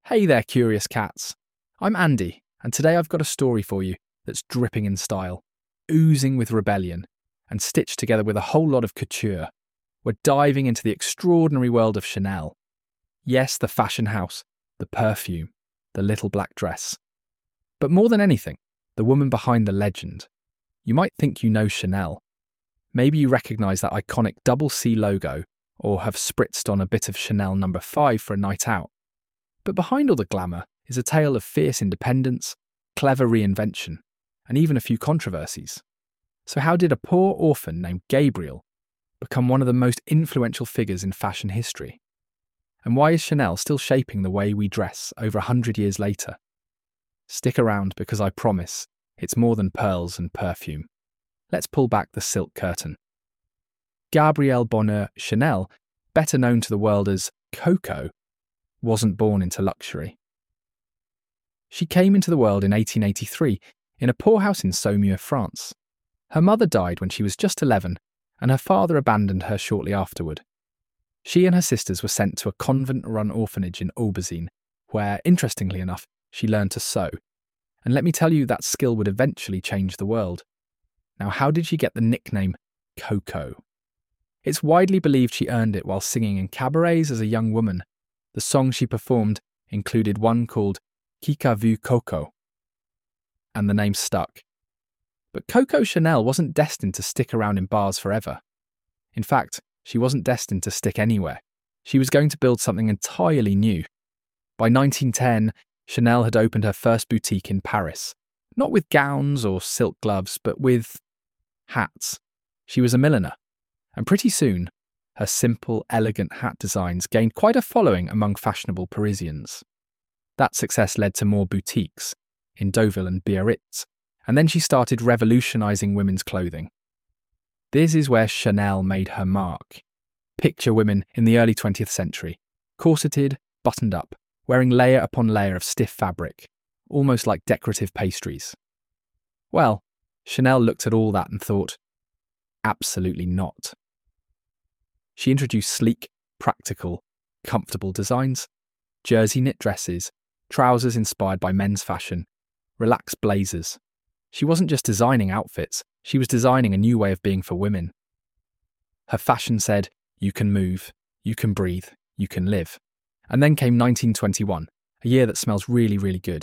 Hey there, curious cats. I'm Andy, and today I've got a story for you that's dripping in style, oozing with rebellion, and stitched together with a whole lot of couture. We're diving into the extraordinary world of Chanel. Yes, the fashion house, the perfume, the little black dress. But more than anything, the woman behind the legend. You might think you know Chanel. Maybe you recognise that iconic double C logo, or have spritzed on a bit of Chanel No. 5 for a night out. But behind all the glamour is a tale of fierce independence, clever reinvention, and even a few controversies. So how did a poor orphan named Gabriel become one of the most influential figures in fashion history? And why is Chanel still shaping the way we dress over 100 years later? Stick around because I promise it's more than pearls and perfume. Let's pull back the silk curtain. Gabrielle Bonheur Chanel, better known to the world as Coco, wasn't born into luxury. She came into the world in 1883 in a poorhouse in Saumur, France. Her mother died when she was just 11, and her father abandoned her shortly afterward. She and her sisters were sent to a convent-run orphanage in Aubusine, where, interestingly enough, she learned to sew. And let me tell you, that skill would eventually change the world. Now, how did she get the nickname Coco? It's widely believed she earned it while singing in cabarets as a young woman. The songs she performed included one called Qui a vu Coco, and the name stuck. But Coco Chanel wasn't destined to stick around in bars forever. In fact, she wasn't destined to stick anywhere. She was going to build something entirely new. By 1910, Chanel had opened her first boutique in Paris, not with gowns or silk gloves, but with hats. She was a milliner, and pretty soon, her simple, elegant hat designs gained quite a following among fashionable Parisians. That success led to more boutiques in Deauville and Biarritz, and then she started revolutionising women's clothing. This is where Chanel made her mark. Picture women in the early 20th century, corseted, buttoned up, wearing layer upon layer of stiff fabric, almost like decorative pastries. Well, Chanel looked at all that and thought, absolutely not. She introduced sleek, practical, comfortable designs, jersey knit dresses, trousers inspired by men's fashion, relaxed blazers. She wasn't just designing outfits, she was designing a new way of being for women. Her fashion said, you can move, you can breathe, you can live. And then came 1921, a year that smells really, really good.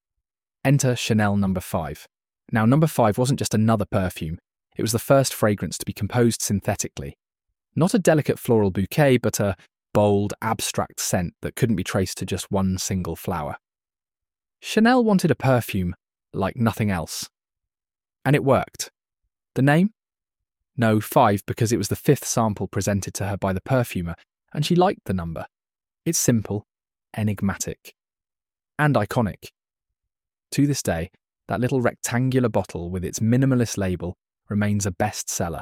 Enter Chanel No. 5. Now, No. 5 wasn't just another perfume, it was the first fragrance to be composed synthetically. Not a delicate floral bouquet, but a bold, abstract scent that couldn't be traced to just one single flower. Chanel wanted a perfume like nothing else. And it worked. The name? No, 5, because it was the 5th sample presented to her by the perfumer, and she liked the number. It's simple, enigmatic, and iconic. To this day, that little rectangular bottle with its minimalist label remains a bestseller.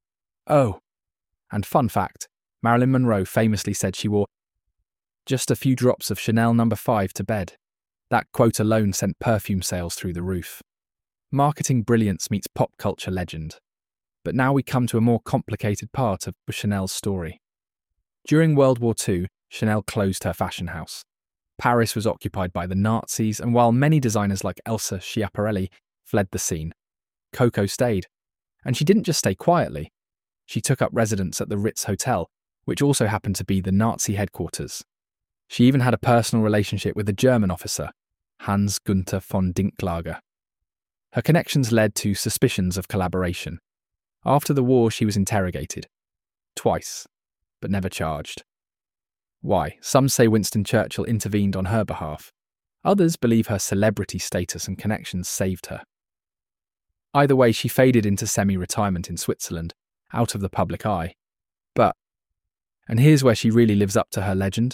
Oh, and fun fact, Marilyn Monroe famously said she wore just a few drops of Chanel No. 5 to bed. That quote alone sent perfume sales through the roof. Marketing brilliance meets pop culture legend. But now we come to a more complicated part of Chanel's story. During World War II, Chanel closed her fashion house. Paris was occupied by the Nazis, and while many designers like Elsa Schiaparelli fled the scene, Coco stayed. And she didn't just stay quietly. She took up residence at the Ritz Hotel, which also happened to be the Nazi headquarters. She even had a personal relationship with a German officer, Hans Gunther von Dinklage. Her connections led to suspicions of collaboration. After the war, she was interrogated. Twice, but never charged. Why? Some say Winston Churchill intervened on her behalf. Others believe her celebrity status and connections saved her. Either way, she faded into semi-retirement in Switzerland, out of the public eye. But, and here's where she really lives up to her legend,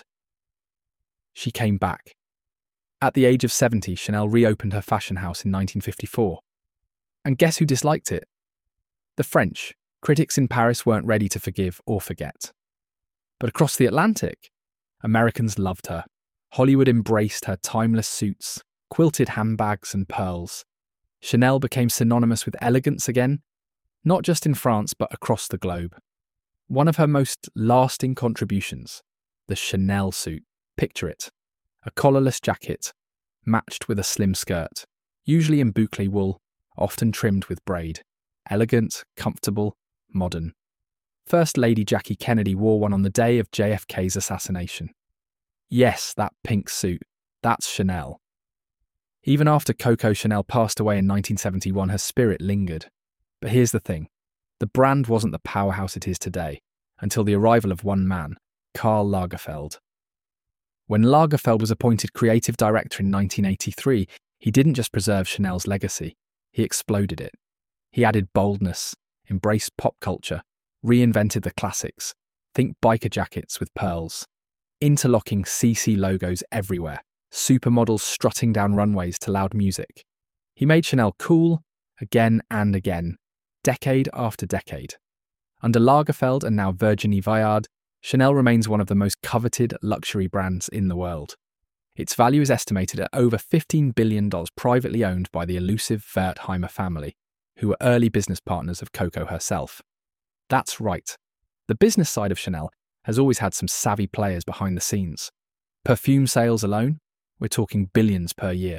she came back. At the age of 70, Chanel reopened her fashion house in 1954. And guess who disliked it? The French. Critics in Paris weren't ready to forgive or forget. But across the Atlantic, Americans loved her. Hollywood embraced her timeless suits, quilted handbags and pearls. Chanel became synonymous with elegance again, not just in France but across the globe. One of her most lasting contributions, the Chanel suit. Picture it. a collarless jacket matched with a slim skirt, usually in boucle wool, often trimmed with braid. Elegant, comfortable, modern. First Lady Jackie Kennedy wore one on the day of JFK's assassination. Yes, that pink suit. That's Chanel. Even after Coco Chanel passed away in 1971, her spirit lingered. But here's the thing. The brand wasn't the powerhouse it is today, until the arrival of one man, Karl Lagerfeld. When Lagerfeld was appointed creative director in 1983, he didn't just preserve Chanel's legacy, he exploded it. He added boldness, embraced pop culture, reinvented the classics, think biker jackets with pearls, interlocking CC logos everywhere, supermodels strutting down runways to loud music. He made Chanel cool again and again, decade after decade. Under Lagerfeld and now Virginie Viard, Chanel remains one of the most coveted luxury brands in the world. Its value is estimated at over $15 billion, privately owned by the elusive Wertheimer family, who were early business partners of Coco herself. That's right. The business side of Chanel has always had some savvy players behind the scenes. Perfume sales alone, we're talking billions per year.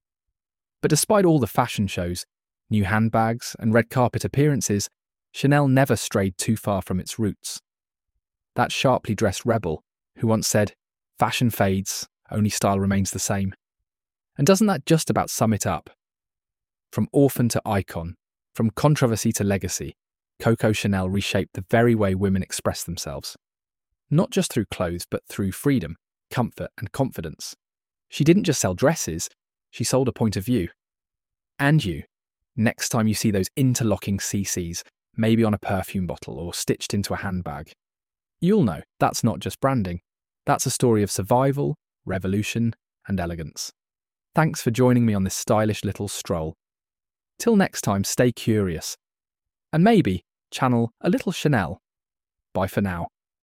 But despite all the fashion shows, new handbags, and red carpet appearances, Chanel never strayed too far from its roots. That sharply dressed rebel who once said, "Fashion fades, only style remains the same." And doesn't that just about sum it up? From orphan to icon, from controversy to legacy, Coco Chanel reshaped the very way women express themselves. Not just through clothes, but through freedom, comfort, and confidence. She didn't just sell dresses, she sold a point of view. And you, next time you see those interlocking CCs, maybe on a perfume bottle or stitched into a handbag, you'll know that's not just branding. That's a story of survival, revolution, and elegance. Thanks for joining me on this stylish little stroll. Till next time, stay curious. And maybe channel a little Chanel. Bye for now.